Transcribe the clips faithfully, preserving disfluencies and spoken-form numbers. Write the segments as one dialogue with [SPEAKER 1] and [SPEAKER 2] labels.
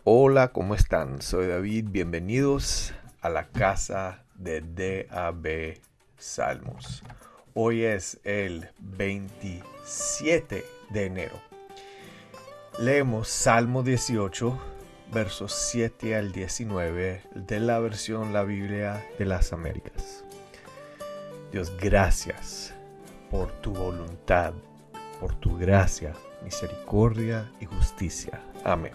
[SPEAKER 1] Hola, ¿cómo están? Soy David, bienvenidos a la casa de D A B Salmos. Hoy es el veintisiete de enero. Leemos Salmo dieciocho, versos siete al diecinueve de la versión La Biblia de las Américas. Dios, gracias por tu voluntad, por tu gracia, misericordia y justicia. Amén.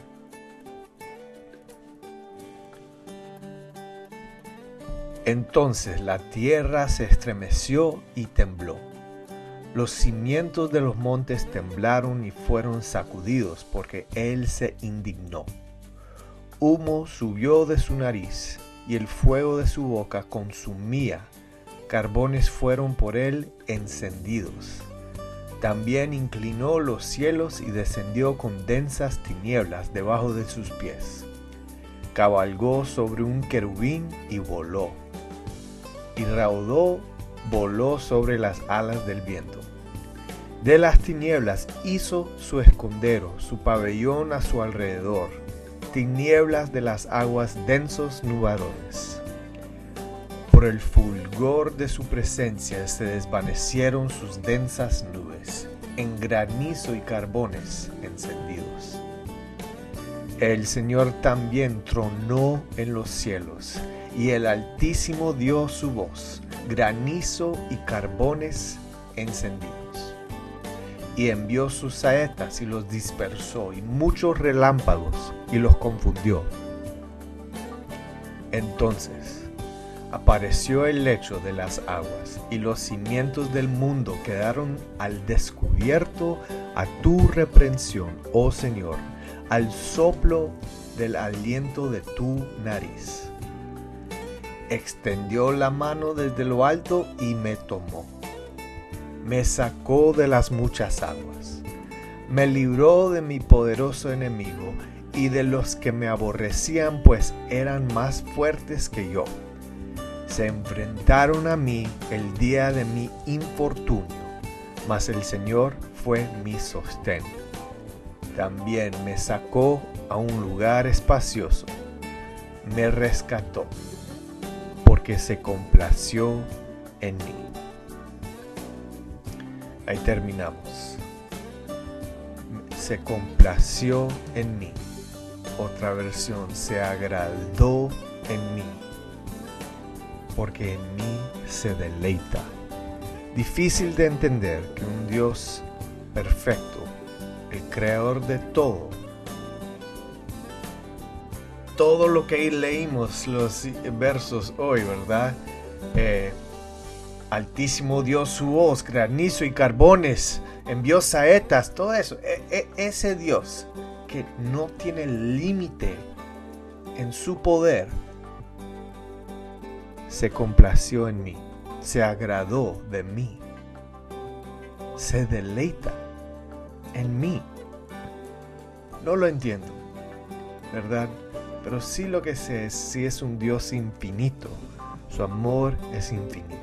[SPEAKER 1] Entonces la tierra se estremeció y tembló. Los cimientos de los montes temblaron y fueron sacudidos porque él se indignó. Humo subió de su nariz y el fuego de su boca consumía. Carbones fueron por él encendidos. También inclinó los cielos y descendió con densas tinieblas debajo de sus pies. Cabalgó sobre un querubín y voló. Y raudó, voló sobre las alas del viento. De las tinieblas hizo su escondero, su pabellón a su alrededor, tinieblas de las aguas, densos nubarrones. Por el fulgor de su presencia se desvanecieron sus densas nubes, en granizo y carbones encendidos. El Señor también tronó en los cielos, y el Altísimo dio su voz, granizo y carbones encendidos. Y envió sus saetas y los dispersó, y muchos relámpagos, y los confundió. Entonces apareció el lecho de las aguas, y los cimientos del mundo quedaron al descubierto a tu reprensión, oh Señor, al soplo del aliento de tu nariz. Extendió la mano desde lo alto y me tomó. Me sacó de las muchas aguas. Me libró de mi poderoso enemigo y de los que me aborrecían, pues eran más fuertes que yo. Se enfrentaron a mí el día de mi infortunio, mas el Señor fue mi sostén. También me sacó a un lugar espacioso. Me rescató, porque se complació en mí. Ahí terminamos. Se complació en mí. Otra versión, se agradó en mí, porque en mí se deleita. Difícil de entender que un Dios perfecto, el creador de todo, todo lo que leímos los versos hoy, ¿verdad? Eh, Altísimo dio su voz, granizo y carbones, envió saetas, todo eso. E- e- ese Dios que no tiene límite en su poder, se complació en mí, se agradó de mí, se deleita en mí. No lo entiendo, ¿verdad? Pero sí lo que sé es si es un Dios infinito. Su amor es infinito.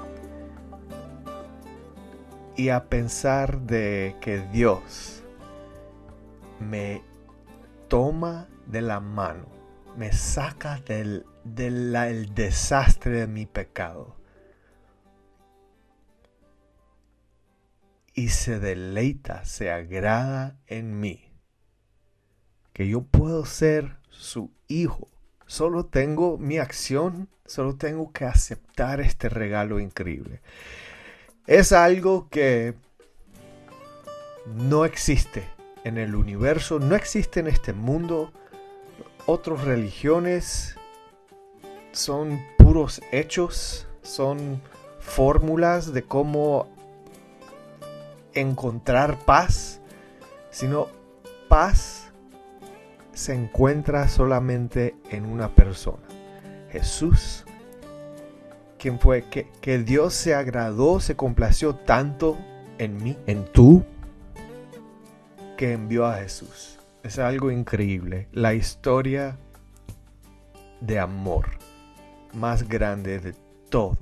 [SPEAKER 1] Y a pensar de que Dios me toma de la mano, me saca del, del el desastre de mi pecado y se deleita, se agrada en mí, que yo puedo ser su hijo. Solo tengo mi acción, solo tengo que aceptar este regalo increíble. Es algo que no existe en el universo, no existe en este mundo. Otras religiones son puros hechos, son fórmulas de cómo encontrar paz, sino paz se encuentra solamente en una persona, Jesús, quien fue que, que Dios se agradó, se complació tanto en mí, en tú, que envió a Jesús. Es algo increíble, la historia de amor más grande de todo.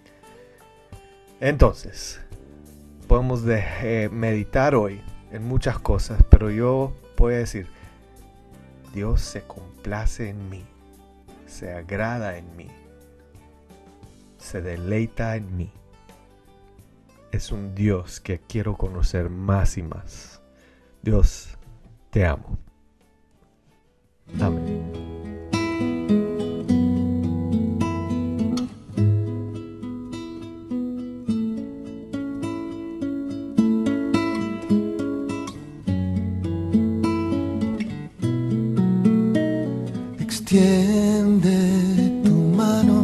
[SPEAKER 1] Entonces, podemos de, eh, meditar hoy en muchas cosas, pero yo voy a decir, Dios se complace en mí, se agrada en mí, se deleita en mí. Es un Dios que quiero conocer más y más. Dios, te amo. Amén.
[SPEAKER 2] Extiende tu mano,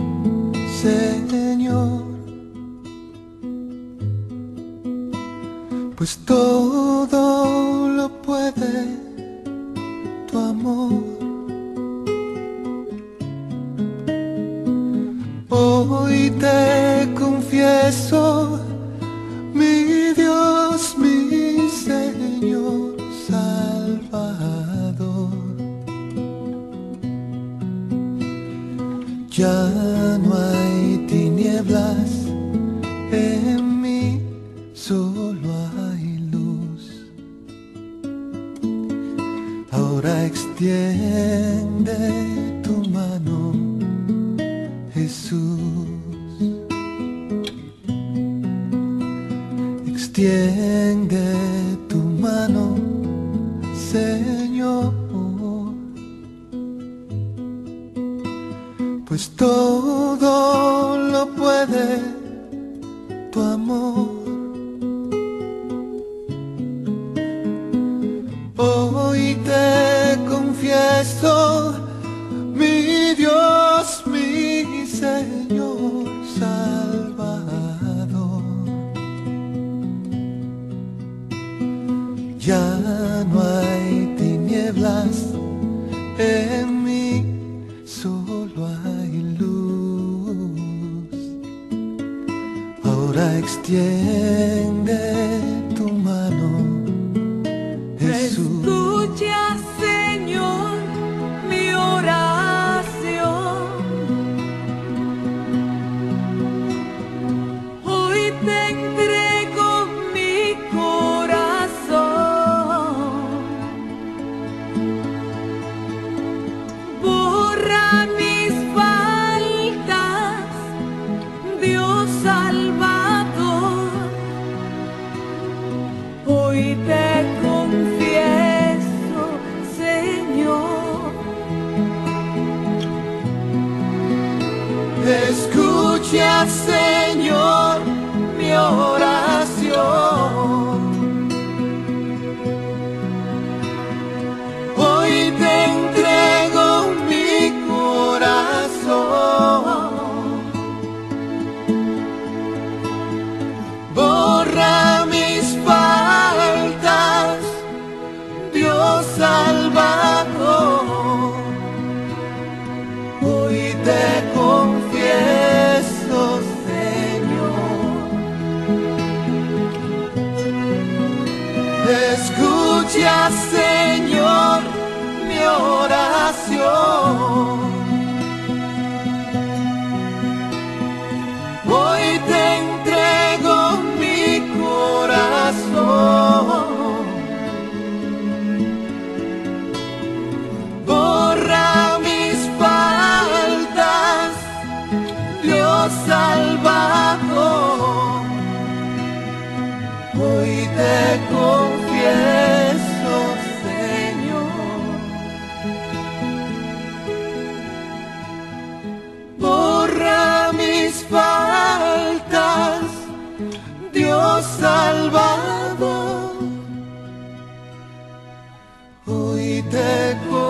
[SPEAKER 2] Señor, pues todo lo puede tu amor. Hoy te confieso, mi Dios, mi Señor Salvador. Ya no hay tinieblas en mí, solo hay luz. Ahora extiende tu mano, Jesús. Extiende tu mano, Señor, pues todo lo puede tu amor. Hoy te confieso, mi Dios, mi Señor Salvador. Ya no hay tinieblas en mí, solo hay luz. Ahora extiende tu mano, Jesús.
[SPEAKER 3] Escucha, Señor, mi oración. Hoy te entrego mi corazón. Borra mis faltas, Dios Salvador. Hoy te confieso, Señor.
[SPEAKER 2] Escucha, Señor, mi oración. Hoy te entrego mi corazón. Borra mis faltas, Dios Salvador. Hoy te confieso, Señor. Escucha, Señor, mi oración. Hoy te entrego mi corazón. Borra mis faltas, Dios Salvador. Hoy te confieso, Señor. Borra mis faltas, Dios Salvador. Hoy te confieso.